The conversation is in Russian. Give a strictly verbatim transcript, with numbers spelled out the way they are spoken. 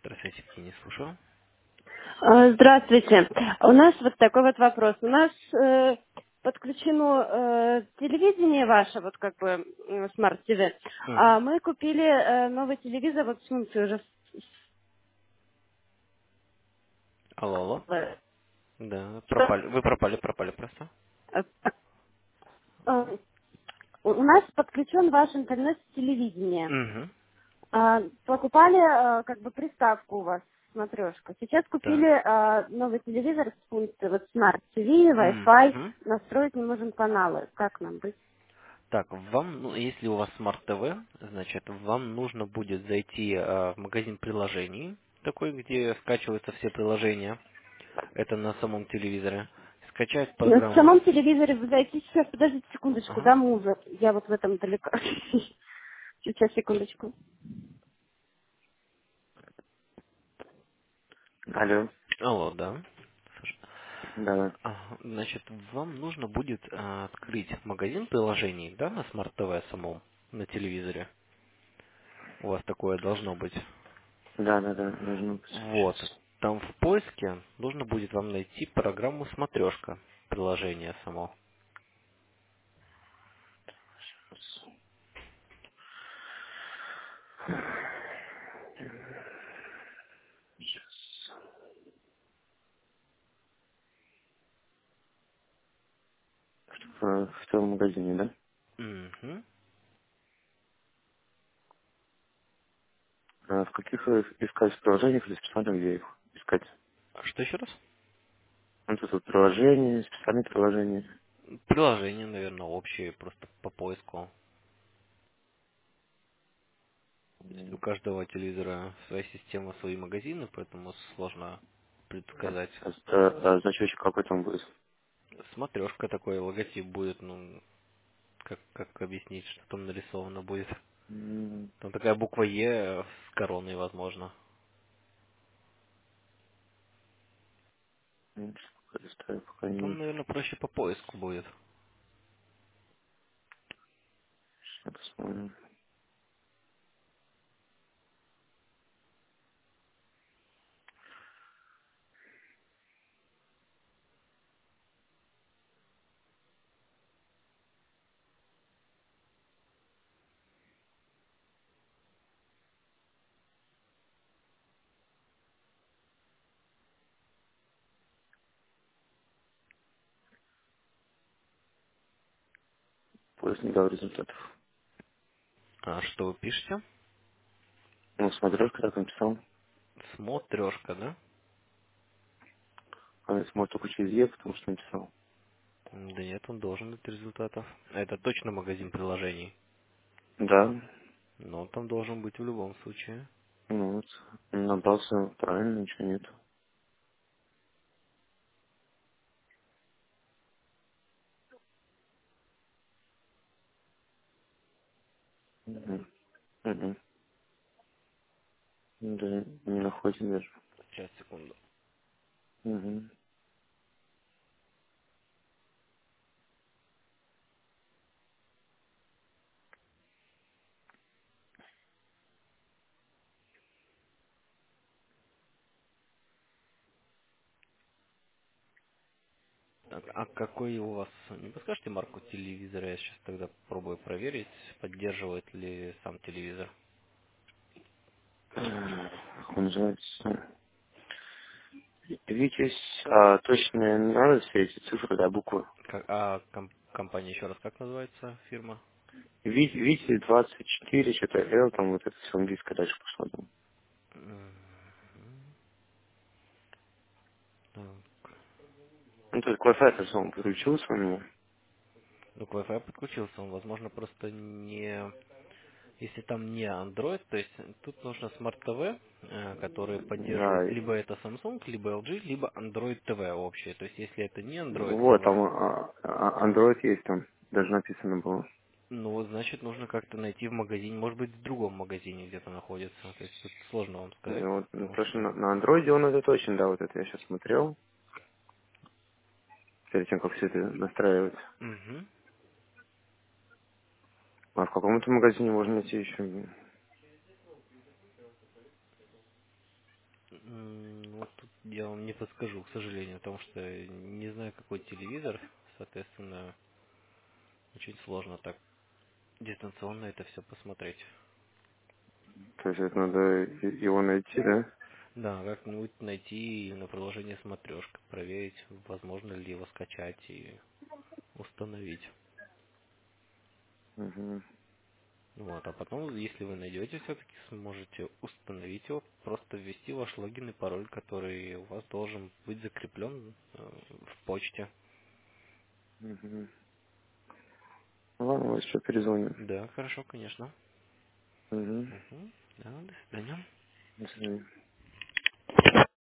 Здравствуйте, я не слушаю. А, Здравствуйте. У нас вот такой вот вопрос. У нас э, подключено э, телевидение ваше, вот как бы смарт ти ви. Мгм. А мы купили э, новый телевизор, вот с функцией уже. Алло, алло. э, Да, что, пропали. Вы пропали, пропали просто. э, э, У нас подключен ваш интернет с телевидения. Угу. А, Покупали э, как бы приставку у вас, смотрешка. Сейчас купили Так. э, новый телевизор с функцией вот смарт ти ви, Wi-Fi, Угу. настроить не можем каналы. Как нам быть? Так, вам, ну, если у вас смарт ти ви, значит, вам нужно будет зайти э, в магазин приложений, такой, где скачиваются все приложения. Это на самом телевизоре. Скачать На программу. самом телевизоре вы зайти сейчас, подождите секундочку, Ага. да, музык. Я вот в этом далеко. Сейчас, секундочку. Алло, Алло, да. да, Ага, значит, вам нужно будет э, открыть магазин приложений, да, на смарт ти ви самом, на телевизоре. У вас такое должно быть. да, да, да, должно быть Вот. сейчас. Там в поиске нужно будет вам найти программу «Смотрешка», приложение само. Сейчас. В, в том магазине, да? Угу. А в каких э, искать приложениях или специально где их искать? Что еще раз? Ну, тут вот приложения, специальные приложения. Приложение, наверное, общее, просто по поиску. У М, каждого телевизора своя система, свои магазины, поэтому сложно предсказать. А, а- а значочек какой там будет? Смотрешка такой, логотип будет, ну, как, как объяснить, что там нарисовано будет. М, Там такая буква Е с короной, возможно. м, Пока листаю, пока Ну, не там, вижу. наверное, проще по поиску будет. Сейчас посмотрим. Поиск не дал результатов. А что вы пишете? Ну, смотришь, когда написал. Смотрешка, да? А смотрит только через Е, потому что написал. М, Да нет, он должен дать результатов. А это точно магазин приложений. Да, Но он там должен быть в любом случае. ну вот. Набрался правильно, ничего нет. Мгм. Мгм. Да, не находим даже. Сейчас, секунду. Мгм. Так, а какой у вас... Не подскажете марку телевизора? Я сейчас тогда попробую проверить, поддерживает ли сам телевизор. Как он называется? Витязь, а точно не надо все эти цифры, да, буквы. Как- а ком- компания еще раз как называется, фирма? Ви- Витязь двадцать четыре, что-то L, там вот это все английское дальше пошло. Там. Мгм. Так. Ну, то есть Wi-Fi то он подключился у меня. Ну, к Wi-Fi подключился, он, возможно, просто не... Если там не Android, то есть тут нужно Smart ти ви, э, который Да, поддерживает и- либо это Samsung, либо эл джи, либо Android ти ви общее. То есть если это не Android ти вот, ви, там а, а, Android есть там, даже написано было. ну вот значит нужно как-то найти в магазине, может быть в другом магазине где-то находится. То есть тут сложно вам И сказать, вот, ну, потому то, что что... на, на Android он это точно, да, вот это я сейчас смотрел, перед тем, как все это настраивать. Мгм. А в каком-то магазине можно найти еще. М, Вот тут я вам не подскажу, к сожалению, потому что не знаю, какой телевизор, соответственно, очень сложно так дистанционно это все посмотреть. То есть это надо и- его найти, да? Да, как-нибудь найти на приложение смотрешка, проверить, возможно ли его скачать и установить. Угу. Вот, а потом, если вы найдете все-таки, сможете установить его, просто ввести ваш логин и пароль, который у вас должен быть закреплен э, в почте. Угу. Ладно, вот еще перезвоню. Да, хорошо, конечно. Угу. Угу. Да, до свидания. До свидания.